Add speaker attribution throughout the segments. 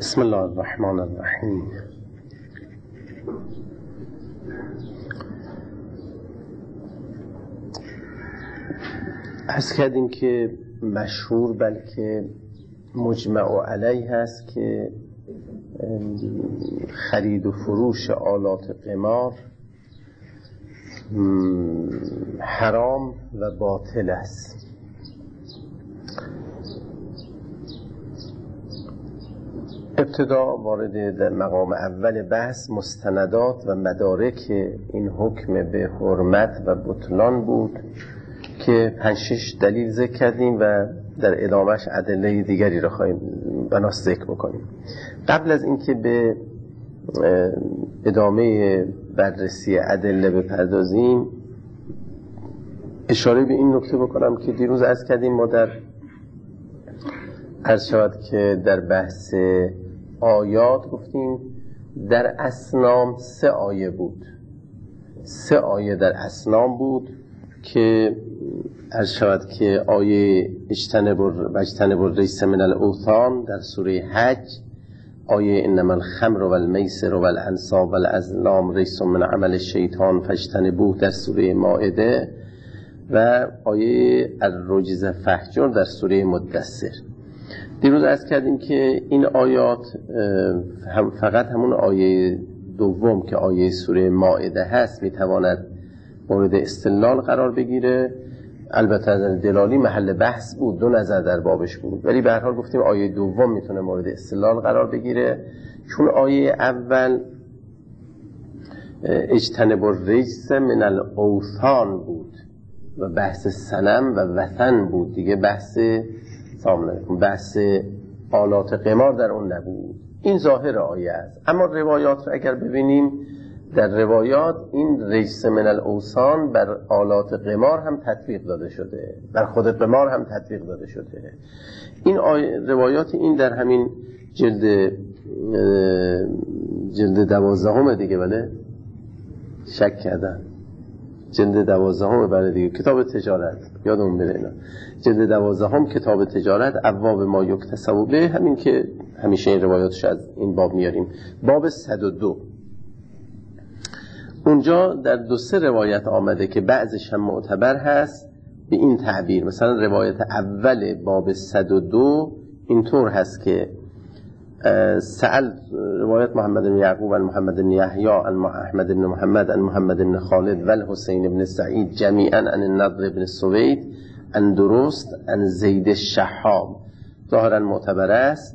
Speaker 1: بسم الله الرحمن الرحیم. عرض کردیم که مشهور بلکه مجمع علیه هست که خرید و فروش آلات قمار حرام و باطل است. ابتدا وارد در مقام اول بحث مستندات و مدارک این حکم به حرمت و بطلان بود که 5-6 دلیل ذکر کردیم و در ادامهش ادله دیگری را خواهیم بناس ذکر بکنیم. قبل از اینکه به ادامه بررسی ادله بپردازیم اشاره به این نکته بکنم که دیروز عرض کردیم ما عرض شود که در بحث آیات گفتیم در اصنام 3 آیه بود، 3 آیه در اصنام بود که عرض شود که آیه اجتنبوا الرجس من الاوثان در سوره حج، آیه انما الخمر والمیسر والانصاب والازلام رجس من عمل الشیطان فاجتنبوه در سوره مائده و آیه الرجز فاهجر در سوره مدثر. دیروز عرض کردیم که این آیات فقط همون آیه دوم که آیه سوره مائده هست میتواند مورد استدلال قرار بگیره. البته از دلالی محل بحث بود، 2 نظر در بابش بود، ولی به هر حال گفتیم آیه دوم میتونه مورد استدلال قرار بگیره چون آیه اول اجتنبوا الرجس من الاوثان بود و بحث صنم و وثن بود دیگه، بحث آلات قمار در اون نبود. این ظاهر آیه است. اما روایات رو اگر ببینیم در روایات این رجس من الاوثان بر آلات قمار هم تطبیق داده شده، بر خود قمار هم تطبیق داده شده. این روایات این در همین جلد 12 دیگه، بله شک کردن جلد 12 بله دیگه، کتاب تجارت یادمون بره اینا، جلد 12 کتاب تجارت ابواب ما یکتسب به، همین که همیشه این روایاتش از این باب میاریم، باب 102. اونجا در 2-3 روایت آمده که بعضش هم معتبر هست به این تعبیر. مثلا روایت اول باب 102 اینطور هست که روایت محمد بن یعقوب و محمد بن یحیی عن احمد بن محمد عن محمد بن خالد و الحسین بن سعید جمیعا عن النضر بن سوید عن درست عن زید الشحام. ظاهرا معتبر است.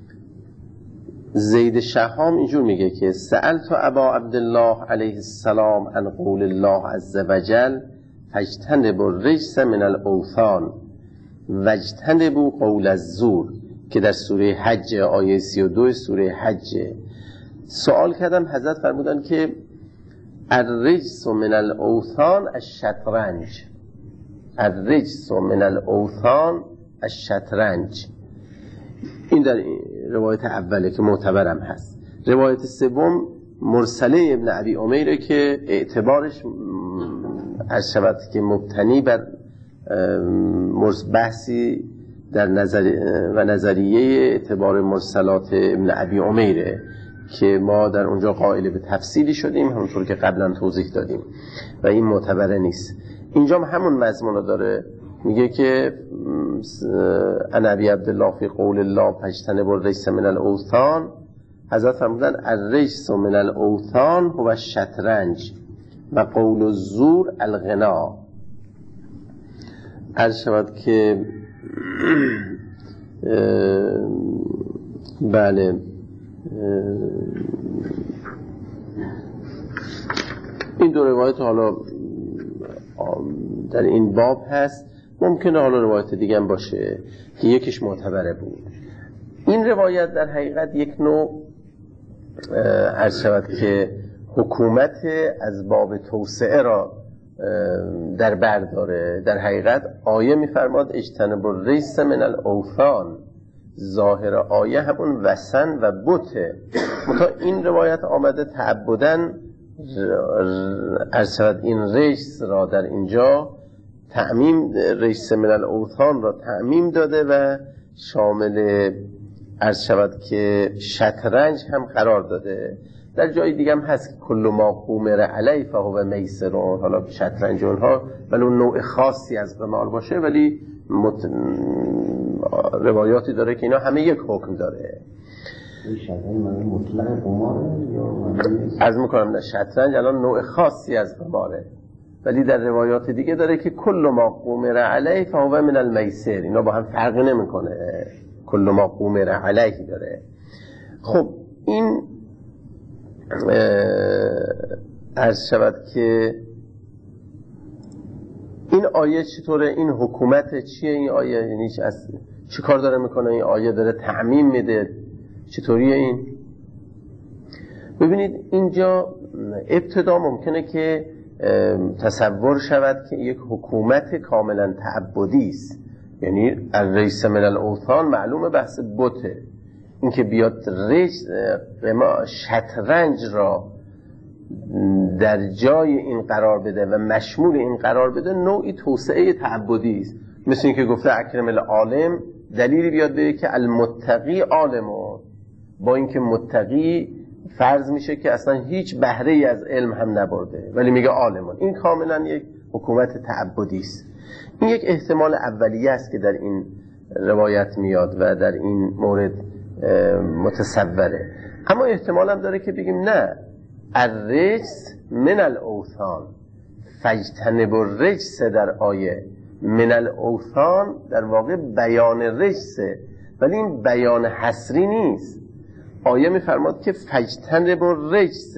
Speaker 1: زید الشحام اینجور میگه که سألت ابا عبدالله علیه السلام عن قول الله عز وجل فاجتنبوا الرجس من الاوثان واجتنبوا قول الزور که در سوره حج آیه 32 سوره حج. سوال کردم، حضرت فرمودن که الرجس من الاوثان الشطرنج، الرجس من الاوثان الشطرنج. این در روایت اوله که معتبرم هست. روایت سوم مرسله ابن ابی عمیره که اعتبارش از شود که مبتنی بر بحثی در نظریه اعتبار مرسلات ابن ابی عمیره که ما در اونجا قائل به تفصیلی شدیم همونطور که قبلا توضیح دادیم و این معتبره نیست. اینجا همون مضمون رو داره، میگه که ان ابی عبدالله فی قول الله فاجتنبوا الرجس من الاوثان، حضرت فرمودن الرجس من الاوثان هو الشطرنج و قول الزور الغنا. عرض شود که بله این 2 روایت حالا در این باب هست، ممکنه حالا روایت دیگه هم باشه که یکیش معتبره بود. این روایت در حقیقت یک نوع عرض شود که حکومت از باب توسعه را در بر داره. در حقیقت آیه میفرماد اجتنبوا الرجس من الاوثان، ظاهر آیه همون وثن و بته، این روایت آمده تعبدن عرض شود این رجس را در اینجا تعمیم، رجس من الاوثان را تعمیم داده و شامل عرض شود که شطرنج هم قرار داده. در جای دیگه هم هست که کل ما قومر علی فهو میسرون. حالا شطرنج اونها ولی اون نوع خاصی از قمار باشه، ولی روایاتی داره که اینا همه یک حکم داره.
Speaker 2: شطرنج مطلق قماره یا
Speaker 1: عرض میکنم نه، شطرنج الان نوع خاصی از قماره، ولی در روایات دیگه داره که کل ما قومر علی فهو من المیسر. اینا با هم فرق نمیکنه، کل ما قومر علیه داره. خب این عرض شود که این آیه چطوره؟ این حکومت چیه این آیه؟ یعنی چی کار داره میکنه این آیه؟ داره تعمیم میده؟ چطوریه این؟ ببینید اینجا ابتدا ممکنه که تصور شود که یک حکومت کاملا تعبدی است، یعنی الرئیس من الاوثان معلومه بحث بته، این که بیاد شطرنج را در جای این قرار بده و مشمول این قرار بده، نوعی توسعه تعبدی است. مثل این که گفته اکرم العالم، دلیلی بیاد بگه که المتقی عالمون، با اینکه متقی فرض میشه که اصلا هیچ بهره ای از علم هم نبرده ولی میگه عالمون. این کاملا یک حکومت تعبدی است. این یک احتمال اولیه است که در این روایت میاد و در این مورد متصوره. اما احتمال هم داره که بگیم نه، الرجس من الاوثان فاجتنبوا الرجس، در آیه من الاوثان در واقع بیان رجسه، ولی این بیان حصری نیست. آیه میفرماد که فاجتنبوا الرجس،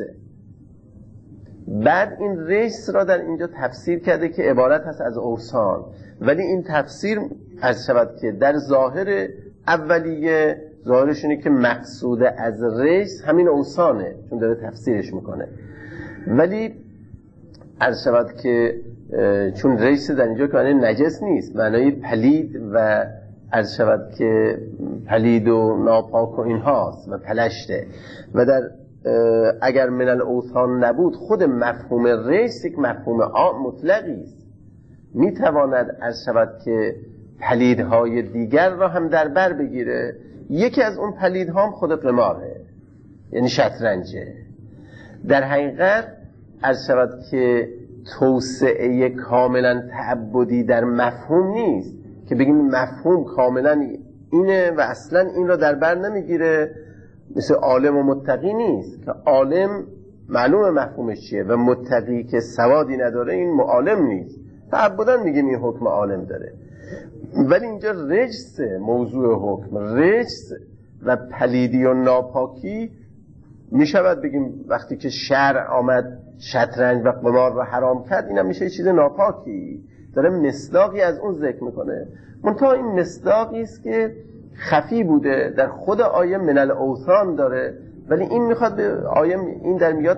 Speaker 1: بعد این رجس را در اینجا تفسیر کرده که عبارت هست از اوثان، ولی این تفسیر عرض شود که در ظاهر اولیه ظاهرش اینه که مقصود از رجس همین اوثانه، چون داره تفسیرش میکنه. ولی عرض شود که چون رجس در اینجا که معنی نجس نیست، معنی پلید و عرض شود که پلید و ناپاک و این هاست و پلشته. و در اگر من الاوثان نبود، خود مفهوم رجس یک مفهوم مطلقی است، میتواند عرض شود که پلیدهای دیگر را هم در بر بگیره. یکی از اون پلیدها هم خود قماره، یعنی شطرنجه. در حقیقت عرض شود که توسعه کاملا تعبدی در مفهوم نیست که بگیم مفهوم کاملا اینه و اصلا این را در بر نمیگیره، مثل عالم و متقی نیست که عالم معلوم مفهومش چیه و متقی که سوادی نداره این عالم نیست. تعبداً میگیم این حکم عالم داره، ولی اینجا رجس موضوع حکم، رجس و پلیدی و ناپاکی میشود بگیم وقتی که شرع آمد شطرنج و قمار را حرام کرد، اینم میشه چیز ناپاکی، داره مصداقی از اون ذکر میکنه. منتها این مصداقی است که خفی بوده در خود آیه من الاوثان داره، ولی این میخواد به آیه این در میاد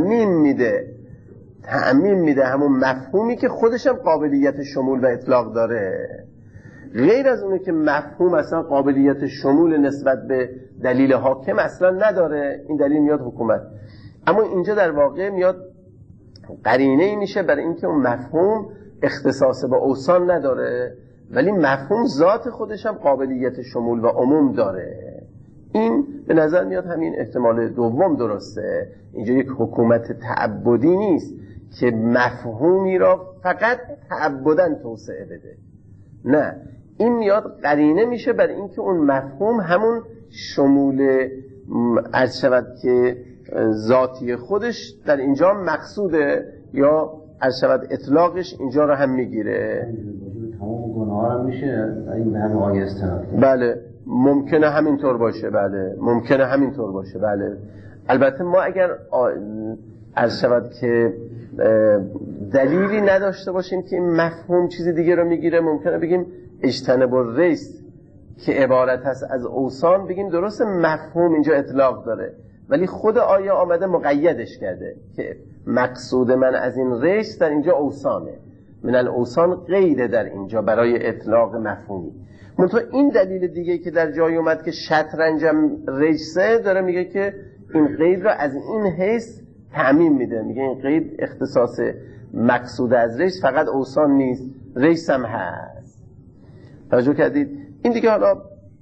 Speaker 1: تعمیم میده همون مفهومی که خودش هم قابلیت شمول و اطلاق داره، غیر از اونه که مفهوم اصلا قابلیت شمول نسبت به دلیل حاکم اصلا نداره. این دلیل میاد حکومت، اما اینجا در واقع میاد قرینه ای میشه برای اینکه اون مفهوم اختصاص با اوثان نداره، ولی مفهوم ذات خودش هم قابلیت شمول و عموم داره. این به نظر میاد همین احتمال دوم درسته. اینجا یک حکومت تعبدی نیست که مفهومی را فقط تعبداً توسعه بده، نه، این میاد قرینه میشه برای اینکه اون مفهوم همون شمول عرض شود که ذاتی خودش در اینجا مقصوده، یا عرض شود اطلاقش اینجا رو هم میگیره.
Speaker 2: تمام گناه هم میشه این به همه آیه استناد کنه.
Speaker 1: بله ممکنه همینطور باشه، بله ممکنه همینطور باشه، بله. البته ما اگر عرض شود که دلیلی نداشته باشیم که این مفهوم چیز دیگه رو میگیره، ممکنه بگیم اجتنب الرجس که عبارت هست از اوثان، بگیم درست مفهوم اینجا اطلاق داره، ولی خود آیه آمده مقیدش کرده که مقصود من از این رجس در اینجا اوثانه، من الاوثان غیره در اینجا برای اطلاق مفهومی. منتها این دلیل دیگه که در جای اومد که شطرنجم رجسه، داره میگه که این قید را از این حیث تعمیم میده، میگه این قید اختصاص مقصود از رجس فقط اوثان نیست، رجس هم هست. توجه کردید؟ این دیگه حالا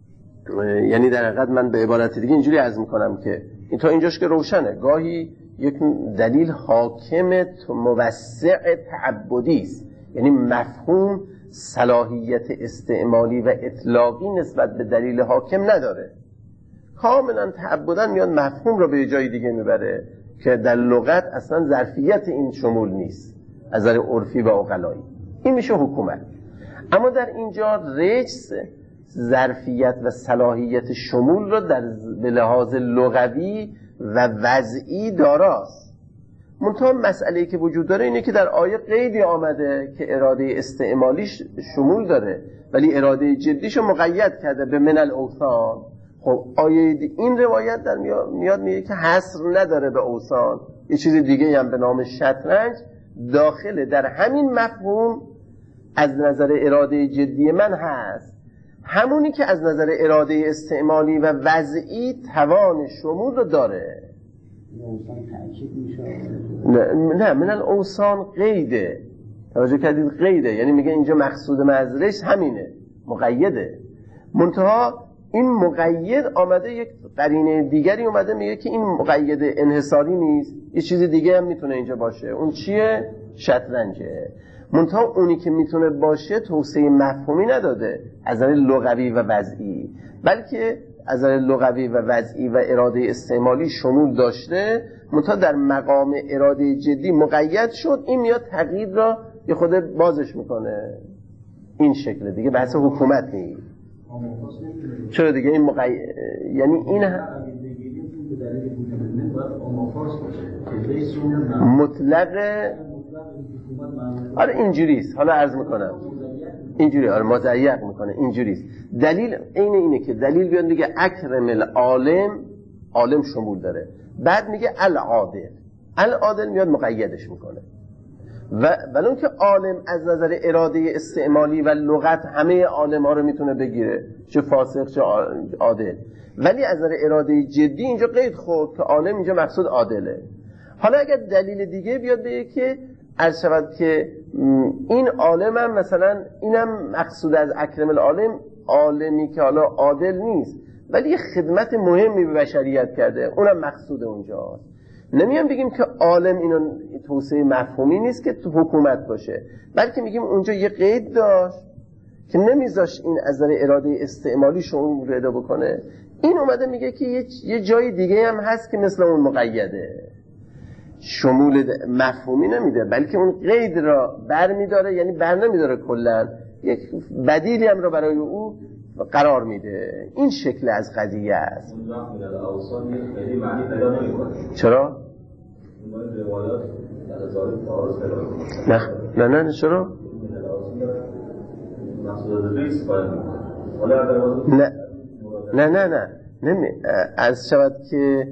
Speaker 1: یعنی در حقیقت من به عبارت دیگه اینجوری عرض میکنم که این تا اینجاش که روشنه، گاهی یک دلیل حاکم موسع تعبدی است، یعنی مفهوم صلاحیت استعمالی و اطلاقی نسبت به دلیل حاکم نداره، کاملا تعبداً میاد مفهوم رو به جای دیگه میبره که در لغت اصلا ظرفیت این شمول نیست از نظر عرفی و عقلایی. این میشه حکومت. اما در اینجا رجس ظرفیت و صلاحیت شمول رو به لحاظ لغوی و وضعی داراست. منتها مسئله‌ای که وجود داره اینه که در آیه قیدی آمده که اراده استعمالیش شمول داره ولی اراده جدیشو مقید کرده به من الاوثان. خب آیه این روایت در میاد میگه که حصر نداره به اوثان، یه چیز دیگه هم به نام شطرنج داخله در همین مفهوم از نظر اراده جدی من هست، همونی که از نظر اراده استعمالی و وضعی توان شمول رو داره. نه من الاوثان قیده، توجه کردید قیده، یعنی میگه اینجا مقصود معذرش همینه، مقیده. منتها این مقید آمده یک قرینه دیگری اومده میگه که این مقید انحصاری نیست، یه چیز دیگه هم میتونه اینجا باشه. اون چیه؟ شطرنجه. منتها اونی که میتونه باشه توسعه مفهومی نداده از نظر لغوی و وضعی، بلکه از نظر لغوی و وضعی و اراده استعمالی شمول داشته، منتها در مقام اراده جدی مقید شد. این میاد تقیید را یه خود بازش میکنه. این شکل دیگه بحث حکومت نیست. چرا دیگه این یعنی این مطلق آره اینجوریست. حالا عرض میکنم اینجوری، آره مضیق میکنه اینجوریست. دلیل اینه که دلیل بیاد میگه اکرم العالم، عالم شمول داره، بعد میگه العادل میاد مقیدش میکنه. ولی اون که عالم از نظر اراده استعمالی و لغت همه عالم ها رو میتونه بگیره، چه فاسق چه عادل، ولی از نظر اراده جدی اینجا قید خورد که عالم اینجا مقصود عادله. حالا اگر دلیل دیگه بیاد بگه که عرض شود که این عالم هم مثلا اینم مقصود از اکرم العالم عالمی که حالا عادل نیست ولی یه خدمت مهمی به بشریت کرده، اونم مقصود اونجاست. نمیام بگیم که عالم اینو توسعه مفهومی نیست که تو حکومت باشه، بلکه میگیم اونجا یه قید داشت که نمیذاش این از نظر اراده استعمالی شمول پیدا بکنه. این اومده میگه که یه جای دیگه هم هست که مثل اون مقیده، شمول مفهومی نمیده بلکه اون قید را بر میداره، یعنی بر نمیداره کلا، یک بدیلی هم را برای او قرار میده. این شکل از قضیه است. چرا؟ نه چرا؟ نه از شود که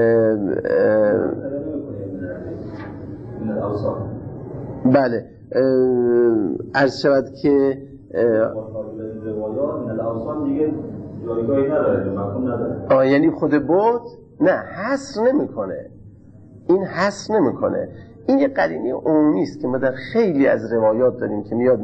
Speaker 1: بله عرض شود که یعنی خود بود نه حصر نمیکنه، این حصر نمیکنه. این یه قرینه عمومی است که ما در خیلی از روایات داریم که میاد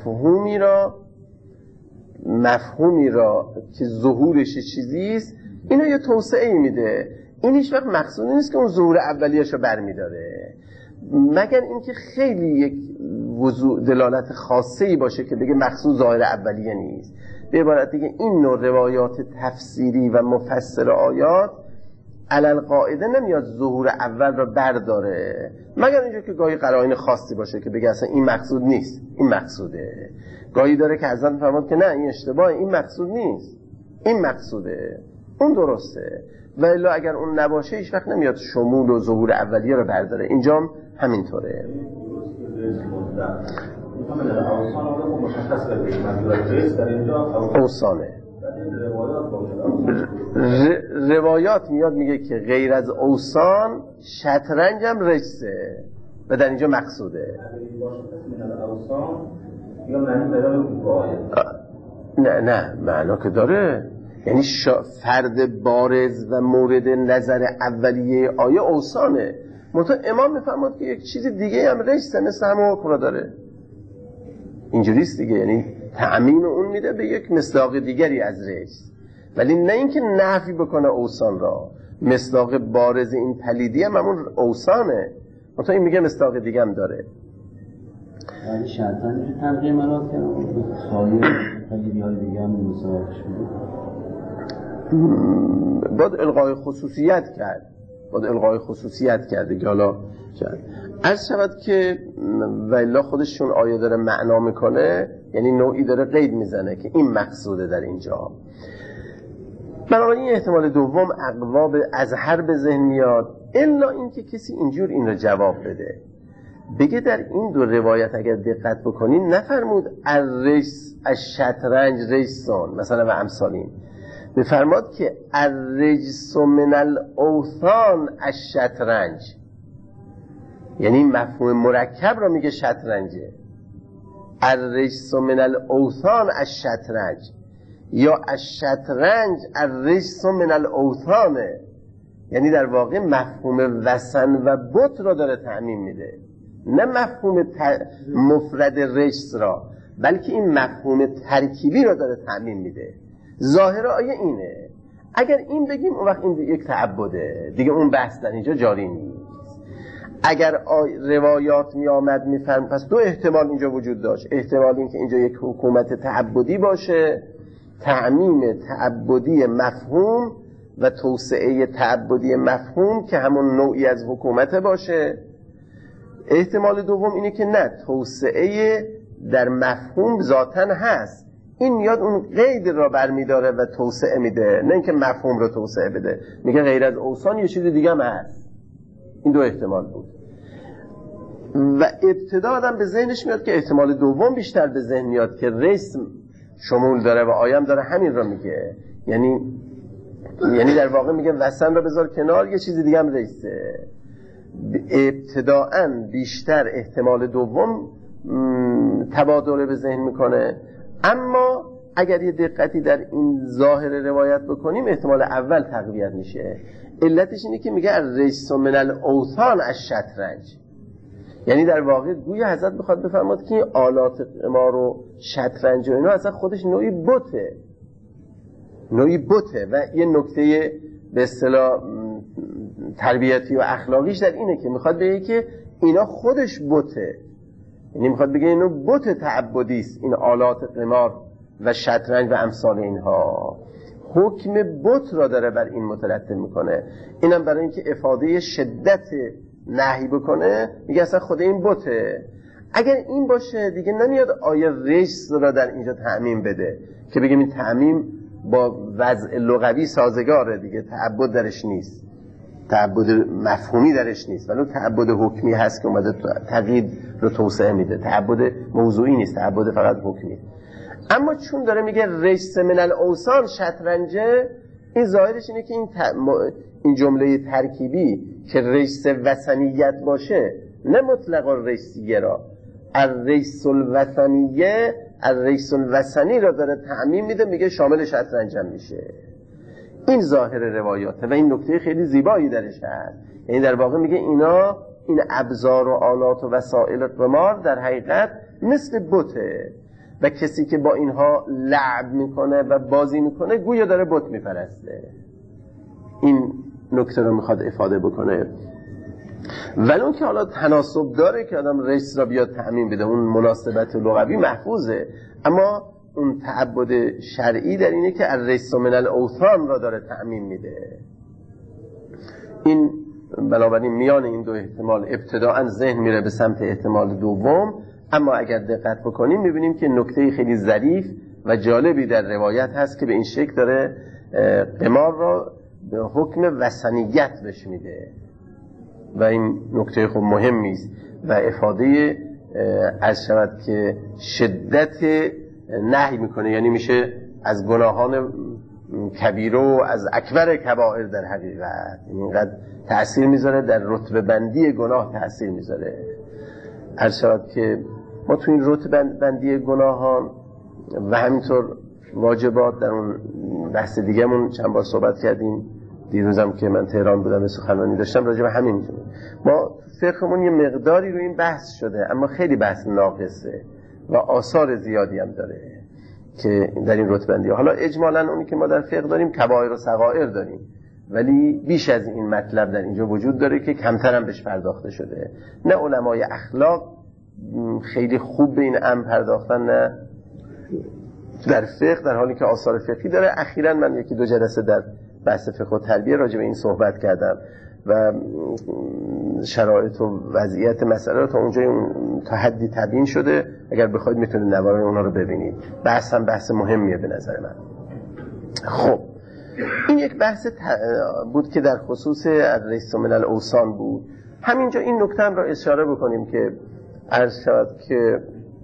Speaker 1: مفهومی را که ظهورش چیزی است اینو یه توسعه میده. این هیچ وقت مقصود نیست که اون ظهور اولیه‌شو برمی‌داره، مگر اینکه خیلی یک دلالت خاصه‌ای باشه که بگه مقصود ظاهر اولیه نیست. به عبارت دیگه این نوع روایات تفسیری و مفسر آیات علل قاعده نمیاد ظهور اول را برداره، مگر اینجا که گاهی قرائن خاصی باشه که بگه اصلا این مقصود نیست، این مقصوده. گاهی داره که حضرت فرمود که نه این اشتباهه، این مقصود نیست، این مقصوده، اون درسته. و الا اگر اون نباشه هیچ وقت نمیاد شمول و ظهور اولیه رو برداره. اینجا هم همینطوره. اوثانه روایات میاد میگه که غیر از اوثان شطرنج هم رجسه و در اینجا مقصوده. نه معنا که داره، یعنی فرد بارز و مورد نظر اولیه آیه اوثانه. منتها امام میفرماد که یک چیز دیگه هم رجسه مثل همه حکم داره. اینجوریست دیگه، یعنی تعمیم اون میده به یک مصداق دیگری از رجس. ولی نه اینکه نفی بکنه اوصان را. مصداق بارز این پلیدی هم همون اوصانه، منتها این میگه مصداق دیگه هم داره.
Speaker 2: ولی شطرنج رو ترجمه مراد کردم سایر پلیدی های دیگه هم مصداقش بود.
Speaker 1: باید الغای خصوصیت کرده که حالا کرد. عرض شود که والله خودشون آیه داره معنا میکنه، یعنی نوعی داره قید میزنه که این مقصوده در اینجا. بنابراین احتمال دوم اقواب اظهر به ذهن میاد، الا اینکه کسی اینجور این رو جواب بده، بگه در این دو روایت اگر دقت بکنین نفرمود الشطرنج رجسون مثلا و امثالین، بفرماد که الرجس من الاوثان الشطرنج، یعنی مفهوم مرکب را میگه شطرنجه. الرجس من الاوثان الشطرنج یا الشطرنج الرجس من الاوثانه، یعنی در واقع مفهوم وثن و بت را داره تعمیم میده، نه مفهوم مفرد رجس را، بلکه این مفهوم ترکیبی را داره تعمیم میده. ظاهر آیه اینه. اگر این بگیم اون وقت این یک تعبده دیگه، اون بحث در اینجا جاری نیست. اگر روایات می آمد میفهم، پس دو احتمال اینجا وجود داشت. احتمال این که اینجا یک حکومت تعبدی باشه، تعمیم تعبدی مفهوم و توسعه تعبدی مفهوم که همون نوعی از حکومت باشه. احتمال دوم اینه که نه، توسعه در مفهوم ذاتن هست، این میاد اون قید را برمیداره و توسعه میده، نه اینکه مفهوم رو توسعه بده، میگه غیر از اوصان یه چیز دیگه هم هست. این دو احتمال بود و ابتدا آدم به ذهنش میاد که احتمال دوم بیشتر به ذهن میاد که رسم شمول داره و آیم داره همین را میگه، یعنی در واقع میگه وثن را بذار کنار، یه چیز دیگه هم رسه. ابتداءً بیشتر احتمال دوم تبادر به ذهن میکنه، اما اگر یه دقتی در این ظاهر روایت بکنیم احتمال اول تقویت میشه. علتش اینه که میگه الرجس من الاوثان الشطرنج، یعنی در واقع گویا حضرت بخواد بفرماد که آلات قمار و شطرنج و اینا اصلا خودش نوعی بته و یه نکته به اصطلاح تربیتی و اخلاقیش در اینه که میخواد بگه که اینا خودش بته، یعنی میخواد بگه اینو بت تعبدی است، این آلات قمار و شطرنج و امثال اینها حکم بت را داره بر این مترتب میکنه. اینم برای اینکه افاده شدت نهی بکنه، میگه اصلا خود این بته. اگر این باشه دیگه نمیاد آیه رجس را در اینجا تعمیم بده که بگیم این تعمیم با وضع لغوی سازگاره دیگه، تعبد درش نیست، تعبد مفهومی درش نیست، ولی تعبد حکمی هست که اومده تقیید رو توسعه میده، تعبد موضوعی نیست، تعبد فقط حکمی. اما چون داره میگه رجس من الاوثان شطرنجه، این ظاهرش اینه که این جمله ترکیبی که رجس وثنیت باشه، نه مطلقا رجسیه را، الرجس الوثنیه، الرجس الوثنی را داره تعمیم میده، میگه شامل شطرنج هم میشه. این ظاهر روایاته و این نکته خیلی زیبایی درش هست. یعنی در واقع میگه اینا، این ابزار و آلات و وسایل قمار در حقیقت مثل بته و کسی که با اینها لعب میکنه و بازی میکنه گویا داره بت میپرسته. این نکته رو میخواد افاده بکنه. ولی اون که حالا تناسب داره که آدم رجس را بیاد تعمیم بده، اون مناسبت لغوی محفوظه، اما اون تعبد شرعی در اینه که الرجس من الاوثان را داره تعمیم میده. این بنابراین میان این دو احتمال ابتداءً ذهن میره به سمت احتمال دوم، اما اگر دقت بکنیم میبینیم که نکته خیلی ظریف و جالبی در روایت هست که به این شکل داره قمار را به حکم وثنیت بهش میده و این نکته خب مهمی است و افاده از شود که شدت نهی میکنه، یعنی میشه از گناهان کبیره و از اکبر کبائر در حقیقت، یعنی اینقدر تأثیر میذاره در رتبه بندی گناه، تأثیر میذاره. عرض شود که ما تو این رتبه بندی گناهان و همینطور واجبات در اون بحث دیگه مون چند بار صحبت کردیم، دیروزم که من تهران بودم سخنرانی داشتم راجع به همین. ما فقهمون یه مقداری رو این بحث شده، اما خیلی بحث ناقصه و آثار زیادی هم داره. که در این رتبندی. حالا اجمالاً اونی که ما در فقه داریم کبائر و صغائر داریم، ولی بیش از این مطلب در اینجا وجود داره که کمتر هم بهش پرداخته شده. نه علمای اخلاق خیلی خوب به این امر پرداختن، نه در فقه، در حالی که آثار فقهی داره. اخیراً من یکی دو جلسه در بحث فقه و تربیه راجع به این صحبت کردم و شرایط و وضعیت مسئله رو تا اونجا تا حدی تبیین شده. اگر بخواید میتونید نوارای اونا رو ببینید. بحث هم بحث مهمیه به نظر من. خب این یک بحث بود که در خصوص الرجس من الاوثان بود. همینجا این نکته هم را اشاره بکنیم که عرض شد که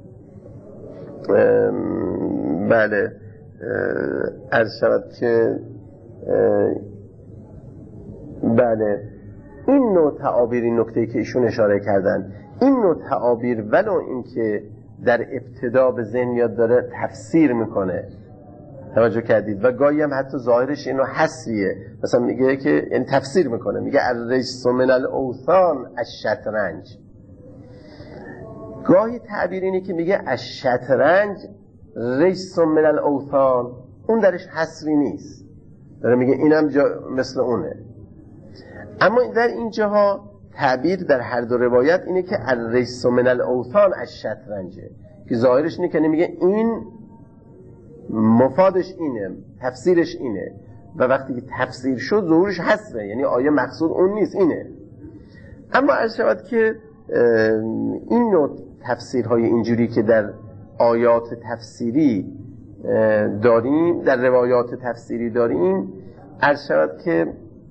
Speaker 1: بله عرض شد که بله این نوع تعابیر، این نکته‌ای که ایشون اشاره کردن، این نوع تعابیر ولو این که در ابتدا به ذهن یاد داره تفسیر میکنه، توجه کردید، و گاهی هم حتی ظاهرش اینو حسیه، مثلا میگه که این تفسیر میکنه، میگه الرجس من الاوثان الشطرنج. گاهی تعبیر اینه که میگه الشطرنج رجس من الاوثان، اون درش حصری نیست، داره میگه اینم مثل اونه. اما در این جاها تعبیر در هر دو روایت اینه که الرجس من الاوثان الشطرنجه، که ظاهرش اینه که میگه این مفادش اینه، تفسیرش اینه، و وقتی که تفسیر شد ظهورش حسره، یعنی آیه مقصود اون نیست، اینه. اما عرض شود که این نوع تفسیرهای اینجوری که در آیات تفسیری داریم، در روایات تفسیری داریم، عرض شود که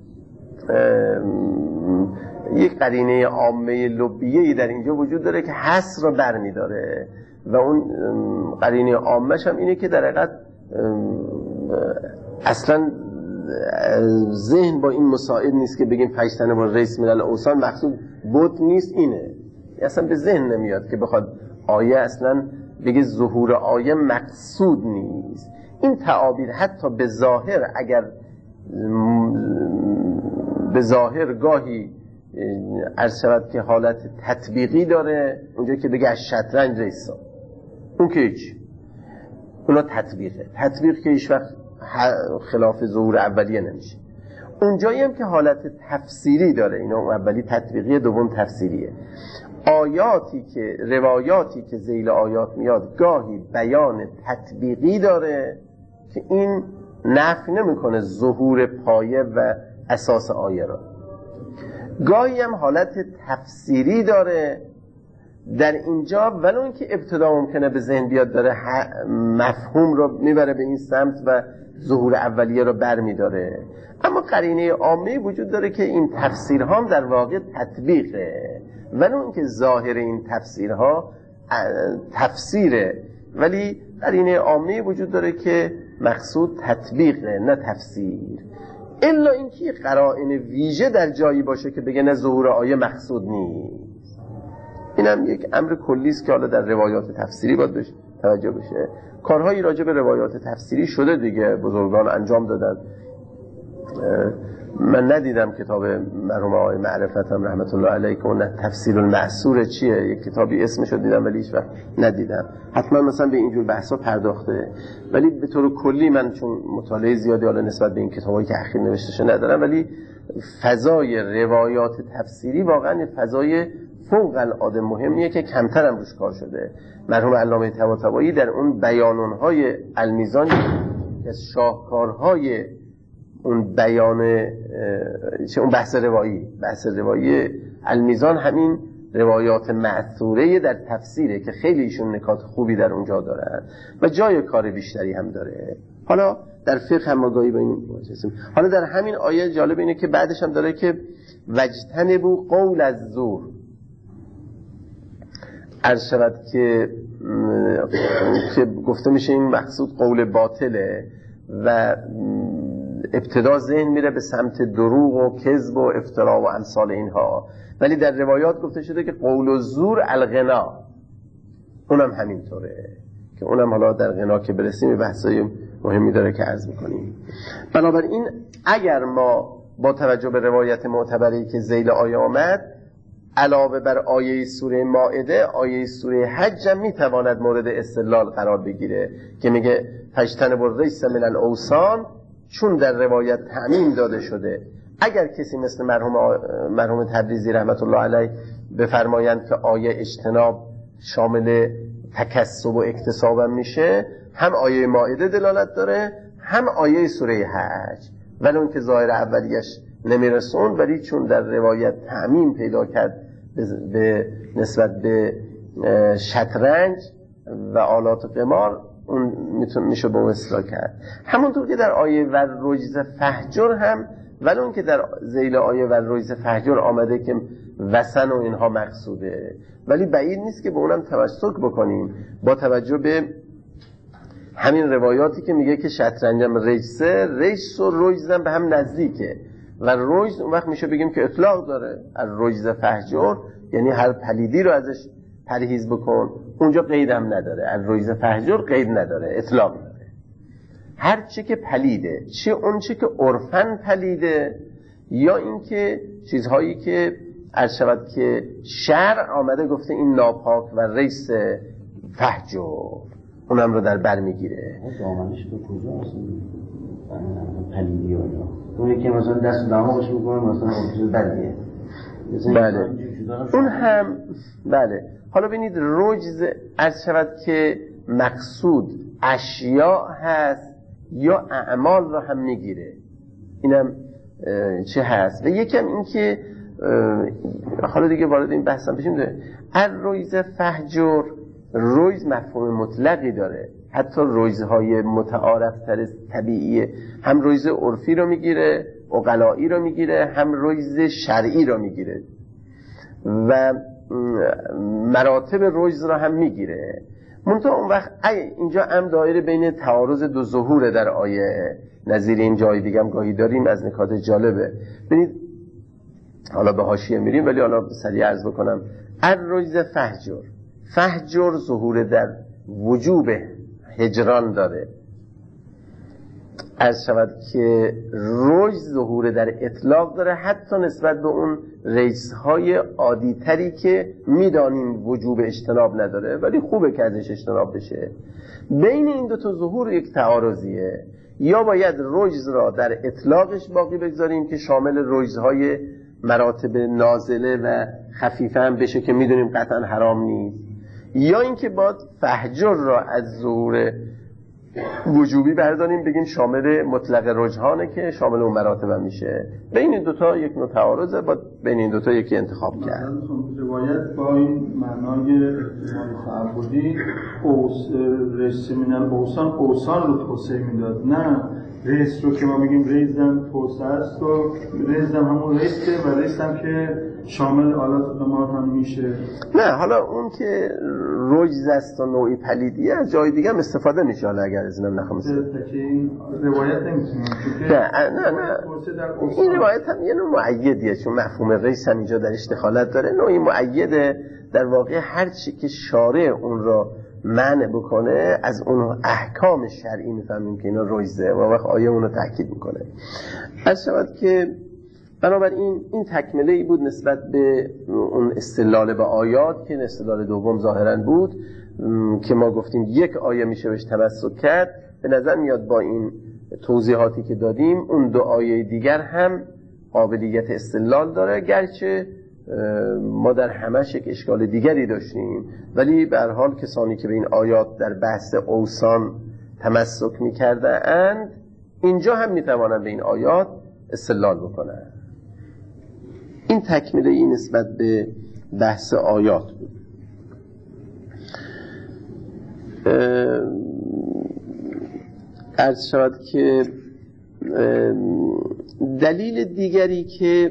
Speaker 1: یک قرینه عامه لبیه‌ای در اینجا وجود داره که حصر رو برمی داره، و اون قرینه عامش هم اینه که در حقیقت اصلا ذهن با این مساعد نیست که بگیم فجتنبوا با الرجس من الاوثان مقصود بت نیست، اینه اصلا به ذهن نمیاد که بخواد آیه اصلا بگه ظهور آیه مقصود نیست. این تعابیر حتی به ظاهر، اگر به ظاهر گاهی عرض شود که حالت تطبیقی داره، اونجا که بگه از شطرنج رجس، اون که هیچ، اونا تطبیقه، تطبیق که هیچ وقت خلاف ظهور اولیه نمیشه. اونجایی هم که حالت تفسیری داره، اینا اولی تطبیقیه، دوم تفسیریه. آیاتی که روایاتی که ذیل آیات میاد گاهی بیان تطبیقی داره که این نفی نمیکنه ظهور پایه و اساس آیه را. گاهی هم حالت تفسیری داره در اینجا، ولو اینکه ابتدا ممکنه به ذهن بیاد داره مفهوم رو میبره به این سمت و ظهور اولیه رو برمیداره، اما قرینه عامه وجود داره که این تفسیرها هم در واقع تطبیقه، ولو اینکه ظاهر این تفسیرها تفسیره، ولی قرینه عامه وجود داره که مقصود تطبیقه نه تفسیر. الا اینکه قرائن ویژه در جایی باشه که بگه نه ظهور آیه مقصود نیست. اینم یک امر کلی است که حالا در روایات تفسیری باید بهش توجه بشه. کارهایی راجع به روایات تفسیری شده دیگه، بزرگان انجام دادن. من ندیدم کتاب مرحوم آقای معرفت هم رحمت الله علیه که اون تفسیر المعصور چیه، یک کتابی اسمشو دیدم ولی هیچ وقت ندیدم. حتما مثلا به اینجور بحثا پرداخته، ولی به طور کلی من چون مطالعه زیادی حالا نسبت به این کتابایی که اخیر نوشته شده ندارم، ولی فضای روایات تفسیری واقعا فضای فوق العاده مهمیه که کمتر هم روش کار شده. مرحوم علامه طباطبایی در اون بیانونهای المیزان که از شاهکارهای اون بیان اون بحث روایی المیزان همین روایات معثوره در تفسیره که خیلی ایشون نکات خوبی در اونجا دارن و جای کار بیشتری هم داره. حالا در فقه هم ما گاهی با این حالا در همین آیه جالب اینه که بعدش هم داره که وجتنبوا قول الزور، عرض شود که گفته میشه این مقصود قول باطله و ابتدا ذهن میره به سمت دروغ و کذب و افترا و امثال اینها، ولی در روایات گفته شده که قول الزور الغنا، اونم همینطوره که اونم حالا در غنا که برسیم بحثای مهمی داره که عرض میکنیم. بنابراین اگر ما با توجه به روایت معتبری که ذیل آیه آمد علاوه بر آیه سوره مائده، آیه سوره حج هم میتواند مورد استدلال قرار بگیره که میگه فاجتنبوا الرجس من الاوثان، چون در روایت تعمیم داده شده. اگر کسی مثل مرحوم تبریزی رحمت الله علیه بفرمایند که آیه اجتناب شامل تکسب و اکتساب هم میشه، هم آیه مائده دلالت داره هم آیه سوره حج، ولی اون که ظاهر اولیش نمیرسون، ولی چون در روایت تعمیم پیدا کرد به نسبت به شطرنج و آلات قمار، اون میشه به اون اصلاح کرد. همونطور که در آیه والرجز فهجر هم، ولی اون که در ذیل آیه والرجز فهجر آمده که وثن و اینها مقصوده، ولی بعید نیست که به اونم تمسک بکنیم با توجه به همین روایاتی که میگه که شطرنجم رجسه، رجس و رجزم به هم نزدیکه و رجز اون وقت میشه بگیم که اطلاق داره. الرجز فهجر یعنی هر پلیدی رو ازش پرهیز بکن، اونجا قید هم نداره. الرجز فهجر قید نداره، اطلاق داره. هر چی که پلیده، چه اون چی که عرفاً پلیده، یا اینکه چیزهایی که عرض شود که شرع آمده گفته این ناپاک و رجس فهجر، اونم رو در بر میگیره.
Speaker 2: دامنش به کجا اصلا پلیدی و اینا؟ اون که مثلا دست دماغش میکنه مثلا چیز بدیه.
Speaker 1: بله اون هم بله. حالا ببینید رجز عرض شود که مقصود اشیاء هست یا اعمال رو هم میگیره، اینم چه هست. و یکم این که حالا دیگه وارد این بحثم بشیم، الرجز فهجر رجز مفهوم مطلقی داره، حتی رجزهای متعارفتر طبیعیه، هم رجز عرفی رو میگیره، عقلایی رو میگیره، هم رجز شرعی رو میگیره و مراتب رجز رو هم میگیره. منتها اون وقت اینجا هم دایره بین تعارض دو ظهور در آیه، نظیر این جای دیگه هم گاهی داریم از نکات جالبه. ببینید حالا به حاشیه میریم ولی حالا سریع عرض بکنم. الرجز فهجر، فهجر ظهور در وجوب هجران داره، عرض شود که رجز ظهور در اطلاق داره، حتی نسبت به اون رجزهای عادی تری که میدانیم وجوب اجتناب نداره ولی خوبه که ازش اجتناب بشه. بین این دو تا ظهور یک تعارضیه، یا باید رجز را در اطلاقش باقی بگذاریم که شامل رجزهای مراتب نازله و خفیفه هم بشه که میدونیم قطعا حرام نیست، یا اینکه باید فهجر را از ظهور وجوبی برداریم بگیم شامل مطلق رجحانه که شامل اون مراتب هم میشه. بین این دوتا یک نوع تعارضه، باید بین این دوتا یکی انتخاب کرد.
Speaker 3: روایت با این معنای احتمال تعبدی رس من اوسان رو توسعه میداد، نه رس رو که ما بگیم ریزم توسعه است و ریزم همون ریسته و ریزم که شامل آلات قمار هم میشه.
Speaker 1: نه حالا اون که رجز است و نوعی پلیدیه از جای دیگه هم استفاده میشه، حالا اگر از اینم نخواهم
Speaker 3: این روایت نمیتونیم
Speaker 1: نه این روایت هم یه نوع مؤیدیه، چون مفهوم ریس هم اینجا درش دخالت داره، نوعی مؤیده. در واقع هر چی که شارع اون را منع بکنه از اون احکام شرعی میفهمیم که اینا رجزه و وقت آیه اون رو تأکید میکنه. از شود که بنابراین این تکمله ای بود نسبت به اون استدلال به آیات که استدلال دوم ظاهرا بود که ما گفتیم یک آیه میشه بهش تمسک کرد. به نظر میاد با این توضیحاتی که دادیم اون دو آیه دیگر هم قابلیت استدلال داره، گرچه ما در همش یک اشکال دیگری داشتیم، ولی به هر حال کسانی که به این آیات در بحث اوسان تمسک میکرده اند اینجا هم میتوانند به این آیات استدلال بکنن. این تکمله ای نسبت به بحث آیات بود. عرض شود که دلیل دیگری که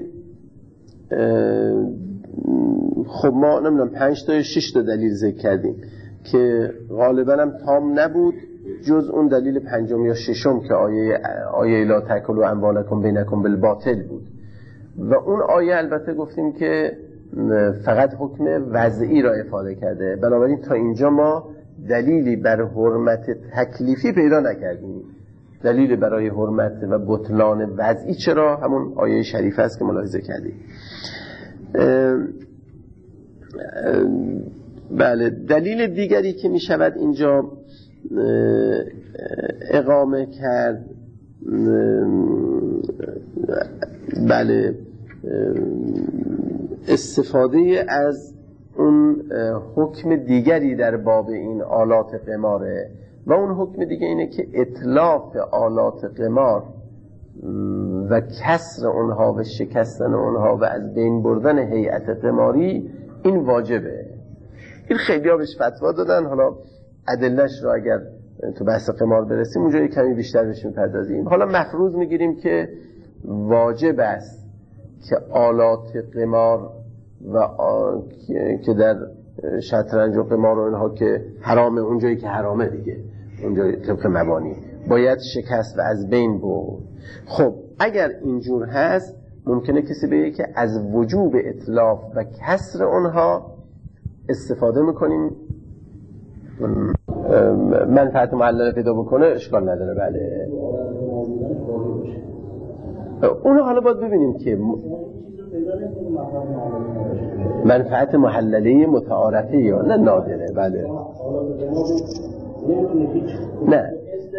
Speaker 1: خب ما نمیدونم 5 تا یا 6 تا دلیل ذکر کردیم که غالبا هم تام نبود جز اون دلیل 5م یا 6م که آیه لا تاکلوا اموالکم بینکم بالباطل بود و اون آیه البته گفتیم که فقط حکم وضعی را افاده کرده. بنابراین تا اینجا ما دلیلی بر حرمت تکلیفی پیدا نکردیم. دلیل برای حرمت و بطلان وضعی چرا؟ همون آیه شریفه است که ملاحظه کردیم. بله، دلیل دیگری که می شود اینجا اقامه کرد، بله، استفاده از اون حکم دیگری در باب این آلات قماره و اون حکم دیگه اینه که اتلاف آلات قمار و کسر اونها و شکستن اونها و از بین بردن هیئت قماری این واجبه. این خیلی ها بهش فتوا دادن. حالا ادله‌اش رو اگر تو بحث قمار برسیم اونجا یک کمی بیشتر بهش می‌پردازیم. حالا مفروض میگیریم که واجب است که آلات قمار و که در شطرنج و قمار و اینها که حرامه، اونجایی که حرامه دیگه، اونجایی طبق مبانی باید شکست و از بین برد. خب اگر اینجور هست ممکنه کسی بگه که از وجوب اتلاف و کسر اونها استفاده میکنیم منفعت معلل پیدا بکنه، اشکال نداره. بله اونو حالا باید ببینیم که منفعت محلله متعارفه یا نه نادره. بله نه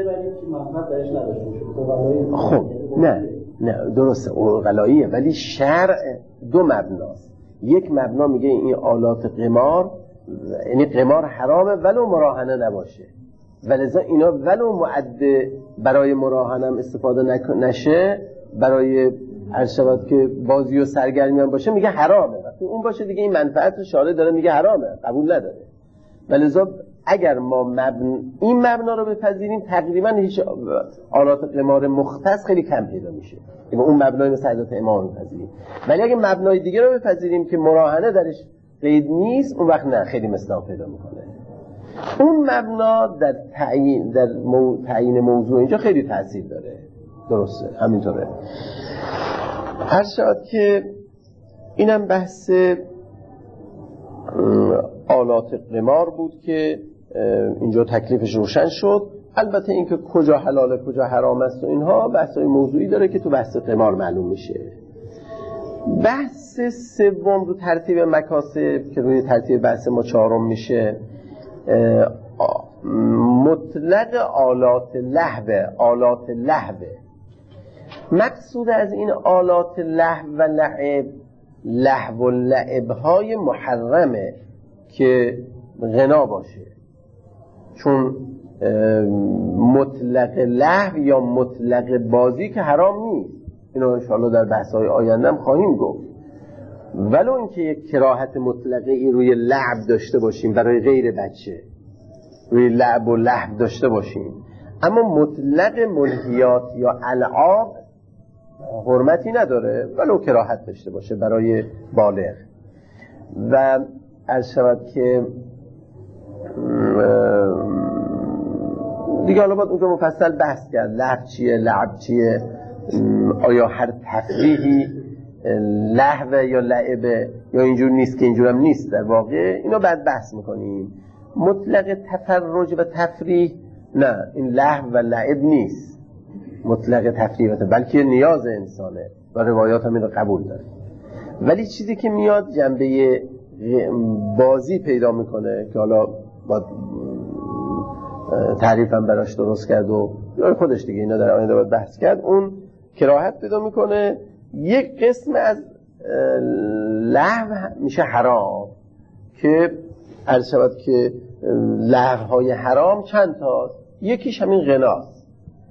Speaker 1: خب نه درسته غلاییه، ولی شرع دو مبناست. یک مبنا میگه این آلات قمار یعنی قمار حرامه ولو مراهنه نباشه، ولذا اینا ولو معده برای مراهنه هم استفاده نشه، برای هر شود که بازی و سرگرمی هم باشه میگه حرامه. وقتی اون باشه دیگه این منفعت شارع داره میگه حرامه، قبول نداره. ولذا اگر ما این مبنا رو بپذیریم تقریبا هیچ آلات قمار مختص خیلی کم پیدا میشه. یعنی اون مبنای مثل حضرت امام رو بپذیریم. ولی اگه مبنای دیگه رو بپذیریم که مراهنه درش قید نیست، اون وقت نه، خیلی مصداق پیدا میکنه. اون مبنا در تعیین موضوع اینجا خیلی تاثیر داره. درسته، همینطوره. هر شد که اینم بحث آلات قمار بود که اینجا تکلیفش روشن شد. البته اینکه کجا حلاله کجا حرام است و اینها بحثای موضوعی داره که تو بحث قمار معلوم میشه. بحث سوم رو ترتیب مکاسب که روی ترتیب بحث ما چهارم میشه، مطلق آلات لهو. مقصود از این آلات لهو و لهو و لعب‌های محرمه که غنا باشه، چون مطلق لهو یا مطلق بازی که حرام نیست، اینو انشاءالله در بحث‌های آینده هم خواهیم گفت. ولو اینکه یک کراهت مطلقی روی لعب داشته باشیم برای غیر بچه، روی لعب و لهو داشته باشیم، اما مطلق ملهیات یا العاب حرمتی نداره ولو کراهت داشته باشه برای بالغ. و از شود که دیگه حالا باید اونجا مفصل بحث کرد لهو چیه، لعب چیه، آیا هر تفریحی لهو یا لعبه یا اینجور نیست که اینجور هم نیست. در واقع اینو بعد بحث میکنیم. مطلق تفرج و تفریح نه، این لهو و لعب نیست مطلق تفریح، بلکه نیاز انسانه و روایات هم این رو قبول داره. ولی چیزی که میاد جنبه بازی پیدا میکنه که حالا باید تعریفم براش درست کرد و خودش دیگه اینا در آینده باید بحث کرد، اون کراهت پیدا میکنه. یک قسم از لهو میشه حرام که عرض شود که لهوهای حرام چند تاست. یکیش همین غناست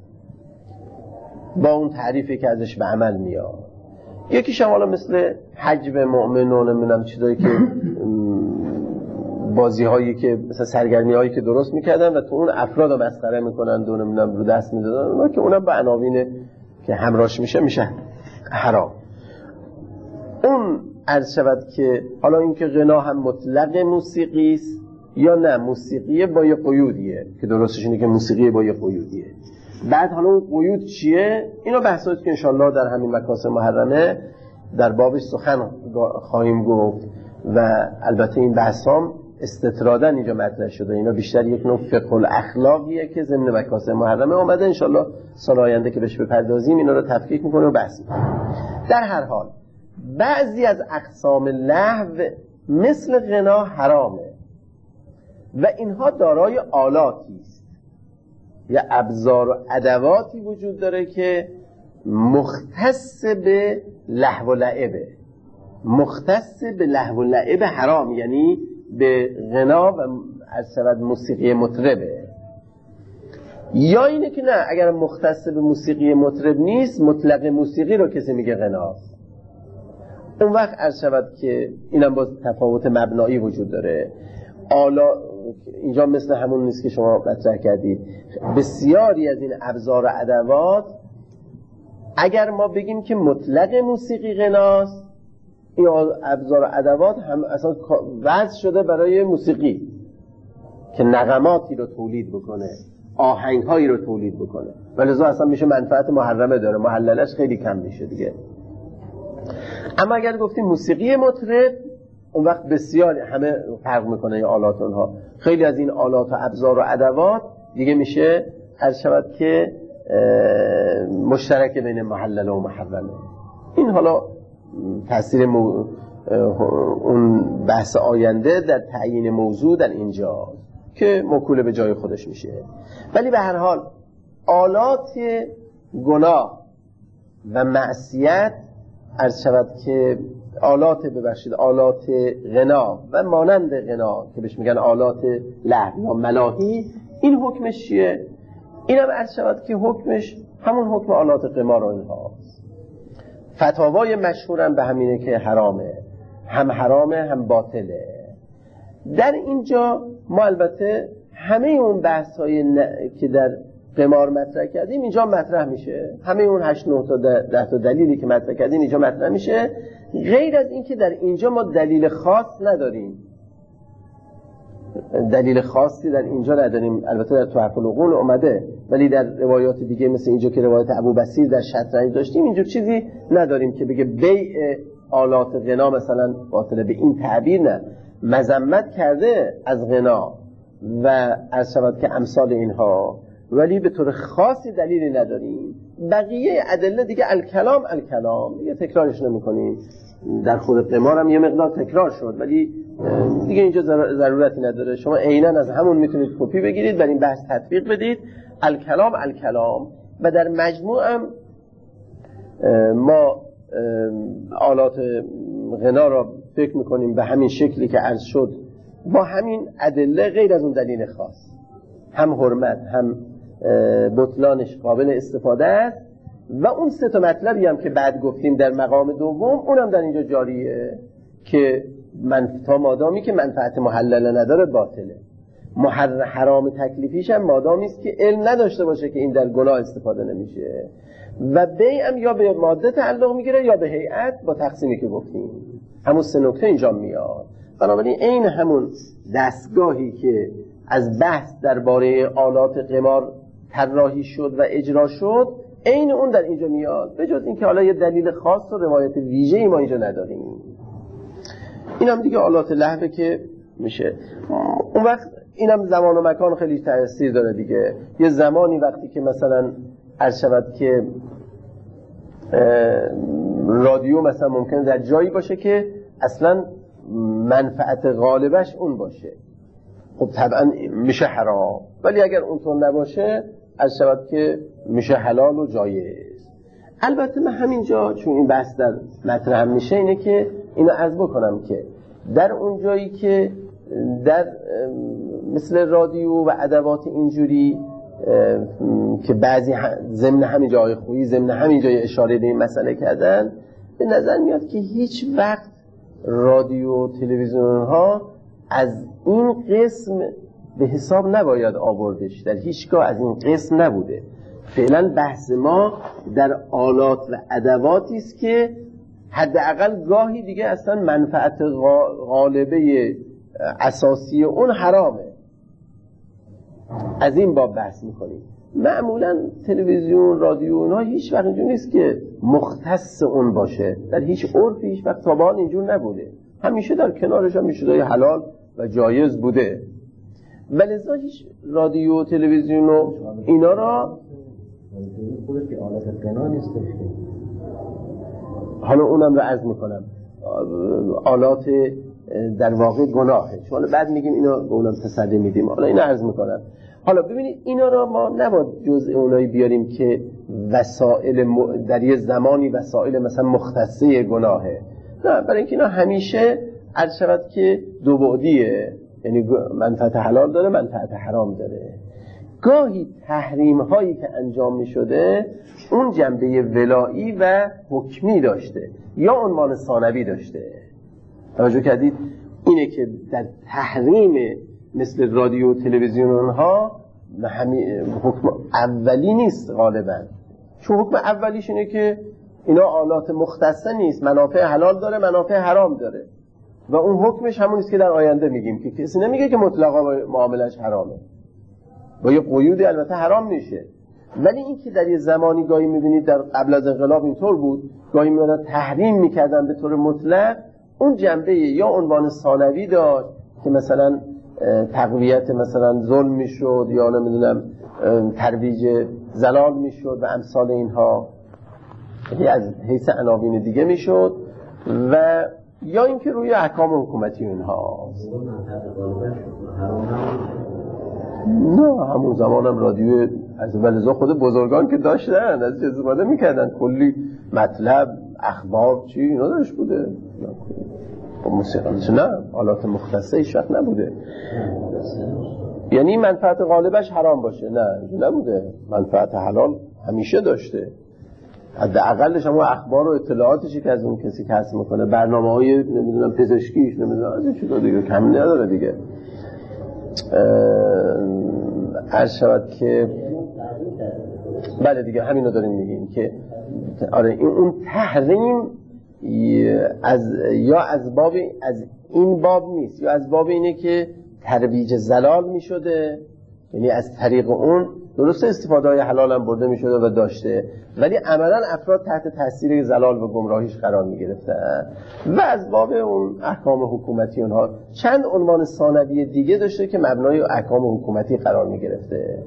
Speaker 1: با اون تعریفی که ازش به عمل میاد. یکیش هم حالا مثل حجب مؤمنون، نمیدونم چیزایی که بازی هایی که مثلا سرگرمی هایی که درست میکردن و تو اون افراد رو مسخره میکنن و نمیدونم رو دست میدادن که اونم با عناوین که همراهش میشه حرام. اون عرض شود که حالا اینکه غنا هم مطلق موسیقی است یا نه موسیقی با یه قیودیه، که درستش اینه که موسیقی با یه قیودیه. بعد حالا اون قیود چیه؟ اینو بحثاتی که انشالله در همین مکاسب محرمه در بابش سخن خواهیم گفت و البته این بحثام استطرادن اینجا مطرح شده. اینا بیشتر یک نوع فقه الاخلاقیه که ضمن مکاسب محرمه اومده. انشالله سال آینده که بهش بپردازیم اینا رو تفکیک میکنه و بحث میکنه. در هر حال بعضی از اقسام لهو مثل غنا حرامه و اینها دارای آلاتی است یا ابزار و ادواتی وجود داره که مختص به لهو و لعبه، مختص به لهو و لعب حرام، یعنی به غنا و از موسیقی مطربه. یا اینه که نه، اگر مختص به موسیقی مطرب نیست، مطلق موسیقی رو کسی میگه غناست، اون وقت عرض شود که اینم باز تفاوت مبنایی وجود داره. اینجا مثل همون نیست که شما مطرح کردید. بسیاری از این ابزار و ادوات اگر ما بگیم که مطلق موسیقی غناست، این ابزار و ادوات هم اصلا وضع شده برای موسیقی که نغماتی رو تولید بکنه، آهنگهایی رو تولید بکنه، ولذا اصلا میشه منفعت محرمه داره، محللش خیلی کم میشه دیگه. اما اگر گفتیم موسیقی مطرب، اون وقت بسیار همه فرق میکنه این آلات، اونها خیلی از این آلات و ابزار و ادوات دیگه میشه هر شود که مشترک بین محلل و محرمه. این حالا تأثیر اون بحث آینده در تعیین موضوع در اینجا که موکول به جای خودش میشه. ولی به هر حال آلات گناه و معصیت عرض شود که آلات غنا و مانند غنا که بهش میگن آلات لهو یا ملاهی، این حکمش چیه؟ اینم عرض شود که حکمش همون حکم آلات قمار و اینهاست. فتاوای مشهورم به همینه که حرامه، هم باطله. در اینجا ما البته همه اون بحث‌های که در قمار مطرح کردیم اینجا مطرح میشه، همه اون 8 9 تا 10 تا دلیلی که مطرح کردیم اینجا مطرح میشه، غیر از این که در اینجا ما دلیل خاص نداریم. دلیل خاصی در اینجا نداریم. البته در تحف العقول اومده، ولی در روایات دیگه مثل اینجا که روایت ابوبصیر در شطرنج داشتیم، اینجور چیزی نداریم که بگه بیع آلات غنا مثلا باطله. به این تعبیر نه، مذمت کرده از غنا و از شود که امثال اینها، ولی به طور خاصی دلیلی نداریم. بقیه ادله دیگه الکلام دیگه تکرارش نمی‌کنیم. در خود قمار هم یه مقدار تکرار شد، ولی دیگه اینجا ضرورتی نداره. شما عیناً از همون میتونید کپی بگیرید، بر این بحث تطبیق بدید. الکلام و در مجموع هم ما آلات غنا را فکر میکنیم به همین شکلی که عرض شد، با همین ادله غیر از اون دلیل خاص، هم حرمت هم بطلانش قابل استفاده است. و اون 3 تا مطلبی هم که بعد گفتیم در مقام دوم، اونم در اینجا جاریه که تا مادامی که منفعت محلل نداره باطله. حرام تکلیفیش هم مادامی است که علم نداشته باشه که این در گناه استفاده نمیشه. و بیع هم یا به ماده تعلق میگیره یا به هیئت، با تقسیمی که گفتیم. همون 3 نکته اینجا میاد. بنابراین این همون دستگاهی که از بحث درباره آلات قمار طراحی شد و اجرا شد، این اون در اینجا میاد، به جز اینکه حالا یه دلیل خاص و روایت ویژه‌ای ما اینجا نداریم. اینم دیگه آلات لهوه که میشه. اون وقت اینم زمان و مکان خیلی تاثیر داره دیگه. یه زمانی وقتی که مثلا عرض شود که رادیو مثلا ممکن در جایی باشه که اصلا منفعت غالبش اون باشه، خب طبعا میشه حرام. ولی اگر اونطور نباشه عرض شود که میشه حلال و جایز. البته من همینجا چون این بحث در مطرح میشه اینه که اینو عرض بکنم که در اون جایی که در مثل رادیو و ادوات اینجوری که بعضی ضمن همین جای خویی ضمن همین جای اشاره به این مسئله کردن، به نظر میاد که هیچ وقت رادیو و تلویزیون ها از این قسم به حساب نباید آوردش، در هیچگاه از این قسم نبوده. فعلا بحث ما در آلات و ادواتی است که حداقل گاهی دیگه اصلا منفعت غالبه اساسی اون حرامه. از این باب بحث میکنیم. معمولا تلویزیون، رادیو اونها هیچ وقت اینجور نیست که مختص اون باشه. در هیچ عرفی هیچ وقت تا به حال اینجور نبوده. همیشه در کنارش هم میشه حلال و جایز بوده. ولذا هیچ رادیو و تلویزیون و اینا را
Speaker 2: خودش که آلات غنا نیست.
Speaker 1: حالا اونم رو عرض میکنم. آلات در واقع گناهه. شما بعد میگیم اینا به اونم تصدی میدیم. حالا اینا عرض میکنم. حالا ببینید اینا را ما نباید جزء اونایی بیاریم که وسائل در یه زمانی وسائل مثلا مختصه گناهه. نه، برای اینکه اینا همیشه عرض شود که دو بعدیه، یعنی منفعت حلال داره، منفعت حرام داره. گاهی تحریم هایی که انجام می شده اون جنبه ولایی و حکمی داشته یا عنوان ثانوی داشته. توجه کردید؟ اینه که در تحریم مثل رادیو و تلویزیون اونها حکم اولی نیست غالبا، چون حکم اولیش اینه که اینا آلات مختصه نیست، منافع حلال داره، منافع حرام داره و اون حکمش همون است که در آینده میگیم که کسی نمیگه که مطلقا معاملش حرامه، با یه قیودی البته حرام میشه. ولی این که در یه زمانی گاهی میبینید در قبل از انقلاب اینطور بود، گاهی میادن تحریم میکردن به طور مطلق، اون جنبه یا عنوان ثانوی داشت که مثلا تقویت مثلا ظلم میشد یا نمیدونم ترویج زلال میشد و امثال اینها، یعنی از حیث عناوین دیگه میشد، و یا اینکه روی احکام حکومتی اینها. نه، همون زمانم رادیو از ولزا خود بزرگان که داشتن از استفاده میکردن، کلی مطلب اخبار چی اینا درش بوده. موسیقی نه، آلات مختصه هیچ وقت نبوده. یعنی منفعت غالبش حرام باشه، نه نبوده، منفعت حلال همیشه داشته. حداقلش هم اخبار و اطلاعاتشی که از اون کسی کسب میکنه، برنامه‌های نمیدونم پزشکیش نمیدونم از این چیزا دیگه کم نداره دیگه. عرض شود که بله دیگه همینو داریم میگیم که آره اون تحریم از باب از این باب نیست، یا از باب اینه که ترویج زلال میشده، یعنی از طریق اون درست استفاده های حلال هم برده میشده و داشته، ولی عملا افراد تحت تاثیر زلال و گمراهیش قرار میگرفته و از باب اون احکام حکومتی اونها چند عنوان ثانوی دیگه داشته که مبنای احکام حکومتی قرار میگرفته.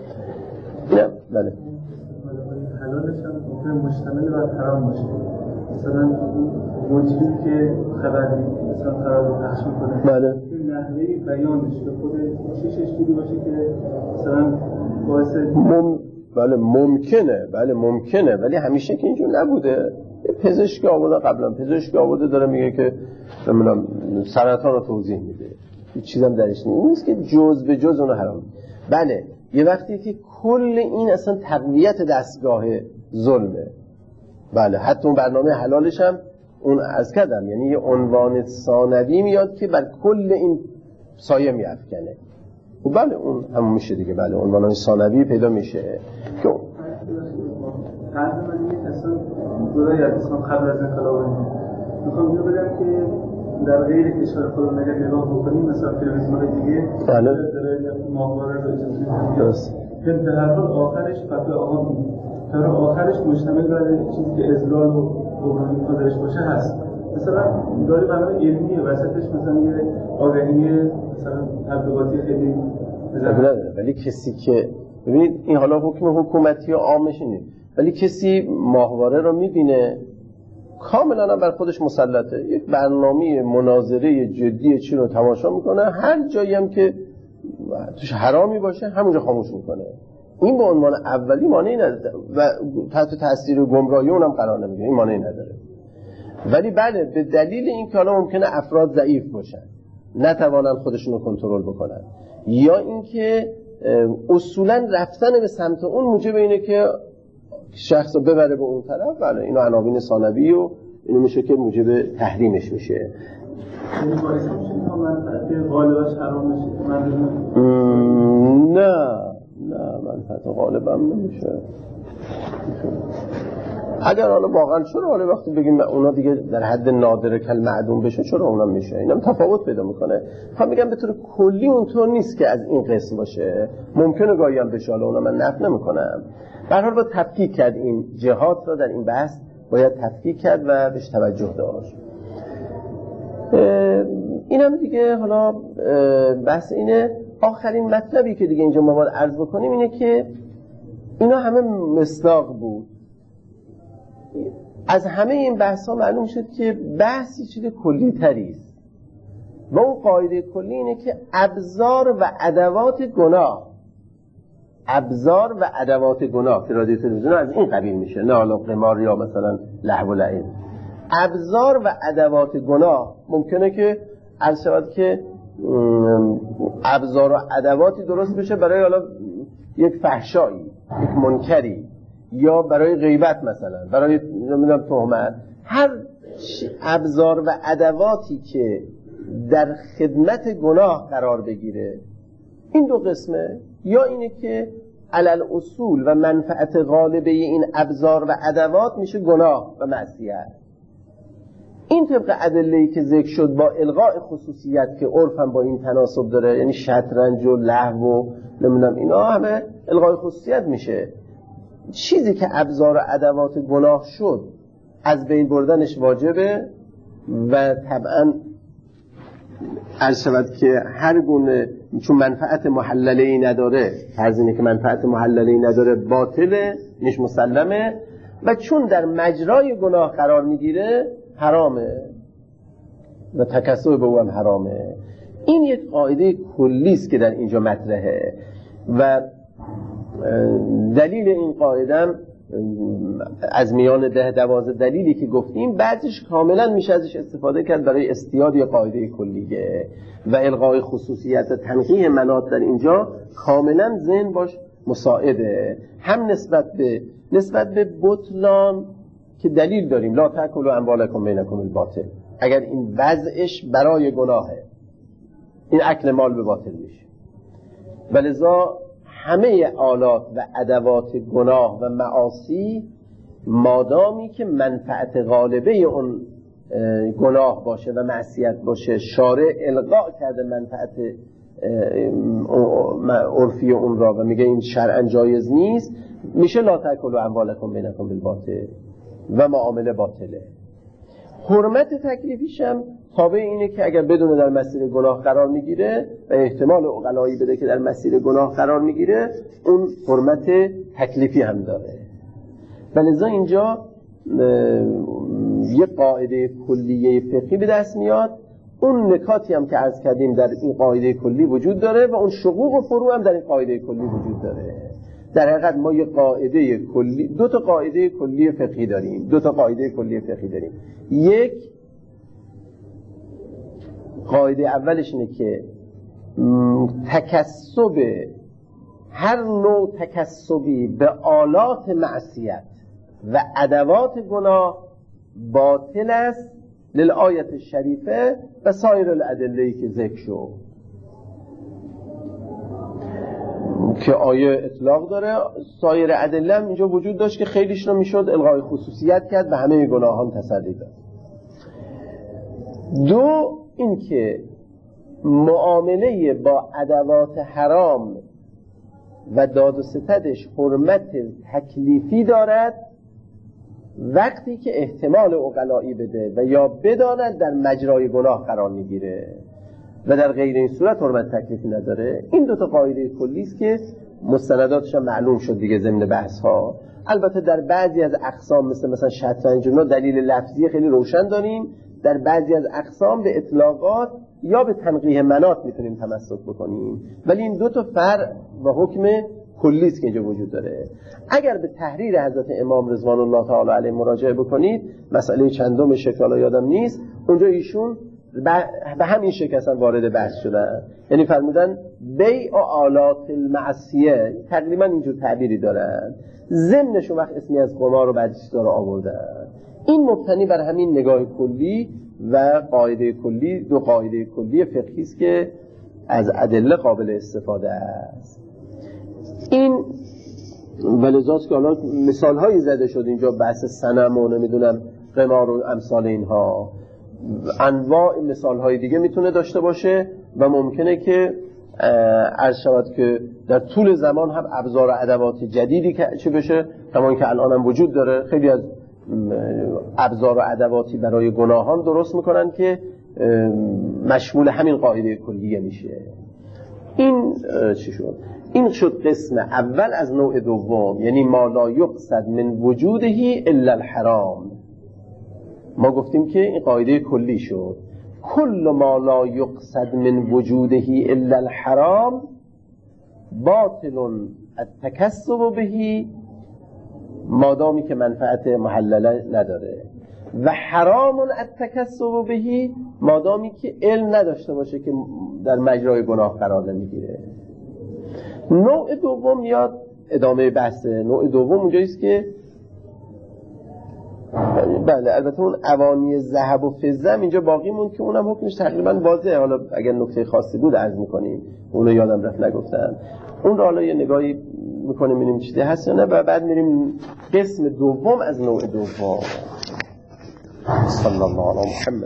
Speaker 1: نه بله
Speaker 4: حلالش هم ممکن مشتمل بر حرام باشه، مثلا مجری که خبری مثلا خبر پخش میکنه،
Speaker 1: بله
Speaker 4: این نحوه بیانش به خود چیزش جوری باشه که مثلا باعث
Speaker 1: بله ممکنه ولی همیشه که اینجور نبوده. پزشک آورده قبلا، پزشک آورده داره میگه که نمیدونم سرطان رو توضیح میده، هیچ چیزم درش نیست که جز به جز اون حرام. بله یه وقتی که کل این اصلا تقویت دستگاه ظلمه، بله حتی اون برنامه حلالش هم اون از کردم، یعنی یه عنوان ثانوی میاد که بر کل این سایه میافکنه. و بله اون همون میشه دیگه، بله عنوان ثانوی پیدا میشه که
Speaker 4: طرح من اینه اصلا جدای از اسلام قبل از انقلاب میخوام اینو بگم که در غیر کشور خودمون اگر نگاه بکنیم مثلا تلویزیون‌های دیگه
Speaker 1: بله
Speaker 4: ماهواره رو اجازه میدن که به هر حال آخرش فتوی آقا میگه تا آخرش مشتمل بر چیزی که اضلال و گمراهی خودش باشه هست. مثلا داره برنامه علمیه وسطش مثلا یه آگهی مثلا تبلیغاتی خیلی
Speaker 1: بزرگه، ولی کسی که ببینید این حالا حکم حکومتی و عامش نیست، ولی کسی ماهواره رو میبینه کاملا بر خودش مسلطه، یک برنامه مناظره جدی چی رو تماشا میکنه، هر جایی هم که توش حرامی باشه همونجا خاموش میکنه. این به عنوان اولی مانعی نداره و تحت تاثیر گمراهی اونم قرار نمیگیره، این مانعی نداره. ولی بله به دلیل این که حالا ممکنه افراد ضعیف باشن، نتوانن خودشون رو کنترل بکنن، یا اینکه اصولا رفتن به سمت اون موجب اینه که شخص رو ببره به اون طرف، بله اینو عناوین ثانوی و اینو میشه که موجب تحریمش میشه.
Speaker 4: یعنی باعث میشه که غالبش حرام بشه؟
Speaker 1: نه منفعت غالبا نمیشه. اگر حالا واقعا چرا حالا وقتی بگیم اونا دیگه در حد نادر کل معدوم بشه چرا اونا میشه، اینم تفاوت پیدا میکنه. خب میگم به طور کلی اونطور نیست که از این قسم باشه، ممکنه گاهی هم بشه، حالا اونا من نفی نمیکنم. به هر حال با تفکیک کرد این جهات رو در این بحث باید تفکیک کرد و بهش توجه داشت. اینم دیگه حالا بحث اینه. آخرین مطلبی که دیگه اینجا ما باید عرض بکنیم اینه که اینا همه مصداق بود. از همه این بحث ها معلوم شد که بحثی چیز کلی تری است و اون قاعده کلی اینه که ابزار و ادوات گناه که رادیو تلویزیون از این قبیل میشه، نه حالا قمار یا مثلا لهو و لعب. ابزار و ادوات گناه ممکنه که عرض شود که ابزار و ادواتی درست بشه برای حالا یک فحشایی، یک منکری، یا برای غیبت، مثلا برای نمیدونم تهمت. هر ابزار و ادواتی که در خدمت گناه قرار بگیره، این دو قسمه، یا اینه که علل اصول و منفعت غالبه این ابزار و ادوات میشه گناه و معصیت. این طبق ادله‌ای که ذکر شد با الغاء خصوصیت که عرف هم با این تناسب داره، یعنی شطرنج و لهو و نمیدونم اینا همه الغاء خصوصیت میشه. چیزی که ابزار و ادوات گناه شد از بین بردنش واجبه و طبعا عرض شود که هر گونه چون منفعت محلله‌ای نداره، فرض اینه که منفعت محلله‌ای نداره، باطله، نیش مسلمه، و چون در مجرای گناه قرار میگیره حرامه و تکسب به او هم حرامه. این یک قاعده کلی است که در اینجا مطرحه و دلیل این قاعده از میان 10-12 دلیلی که گفتیم بعضیش کاملا میشه ازش استفاده کرد برای استیاد یا قاعده کلیه و الغای خصوصیت تنقیح مناط در اینجا کاملا ذهن باش مساعده، هم نسبت به بطلان که دلیل داریم لا تأکلوا اموالکم بینکم بالباطل. اگر این وضعش برای گناهه، این اکل مال به باطل میشه. ولذا همه آلات و ادوات گناه و معاصی مادامی که منفعت غالبه اون گناه باشه و معصیت باشه، شارع الغاء کرده منفعت عرفی اون را و میگه این شرعاً جایز نیست، میشه لا تأکلوا اموالکم بینکم بالباطل و معامله باطله. حرمت تکلیفیش هم تابع اینه که اگر بدونه در مسیر گناه قرار میگیره و احتمال عقلایی بده که در مسیر گناه قرار میگیره، اون حرمت تکلیفی هم داره. ولذا اینجا یه قاعده کلیه فقهی به دست میاد. اون نکاتی هم که عرض کردیم در این قاعده کلی وجود داره و اون شقوق و فروع هم در این قاعده کلی وجود داره. در حقیقت ما یه قاعده کلی، دو تا قاعده کلی فقهی داریم. یک قاعده اولش اینه که تکسب، هر نوع تکسبی به آلات معصیت و ادوات گناه باطل است للآیت شریفه و سایر الادله‌ای که ذکر شد، که آیه اطلاق داره. سایر ادله هم اینجا وجود داشت که خیلیش رو میشد الغای خصوصیت کرد و همه گناهان تسری داد. دو، این که معامله با ادوات حرام و داد و ستدش حرمت تکلیفی دارد وقتی که احتمال عقلایی بده و یا بداند در مجرای گناه قرار میگیره و در غیر این صورت حرمت تکلیفی نداره. این دو تا قاعده کلی است که مستنداتش هم معلوم شد دیگه ضمن بحث ها. البته در بعضی از اقسام مثلا شطرنج و دلیل لفظی خیلی روشن داریم، در بعضی از اقسام به اطلاقات یا به تنقیح مناط میتونیم تمسک بکنیم، ولی این دو تا فرع و حکم کلی است که اینجا وجود داره. اگر به تحریر حضرت امام رضوان الله تعالی علیه مراجعه بکنید، مسئله چندم شکل یادم نیست، اونجا ایشون به همین شکل اصلا وارد بحث شدن، یعنی فرمودن بیع آلات المعصیه، تقریبا اینجور تعبیری دارن، ضمنشون وقت اسمی از قمار رو بعدش داره آوردن. این مبتنی بر همین نگاه کلی و قاعده کلی، دو قاعده کلی فقهی است که از ادله قابل استفاده است. این ولذاست که حالا مثال هایی زده شد اینجا، بحث صنم و نمیدونم قمار و امثال اینها، انواع مثال های دیگه میتونه داشته باشه و ممکنه که عرض شود که در طول زمان هم ابزار و ادوات جدیدی که چه بشه، همان که الان هم وجود داره. خیلی از ابزار و ادواتی برای گناهان درست میکنن که مشمول همین قاعده کلیه میشه. این چی شد؟ این شد قسم اول از نوع دوم، یعنی ما لا یقصد من وجودهی الا الحرام. ما گفتیم که این قاعده کلی شد کل ما لا یقصد من وجوده الا الحرام باطل التکسب به مادامی که منفعت محلله نداره و حرام التکسب به مادامی که علم نداشته باشه که در مجرای گناه قرار نمیگیره. نوع دوم یا ادامه بحثه. نوع دوم اونجاییست که بله البته اون اوانی ذهب و فضه هم اینجا باقی موند که اونم حکمش تقریبا واضحه. حالا اگر نکته خاصی بود عرض می‌کنیم، اون رو یادم رفت نگفتم. اون رو حالا یه نگاهی می‌کنیم ببینیم چیزی هست یا نه و بعد میریم قسم دوم از نوع دوم. صلی الله علی محمد.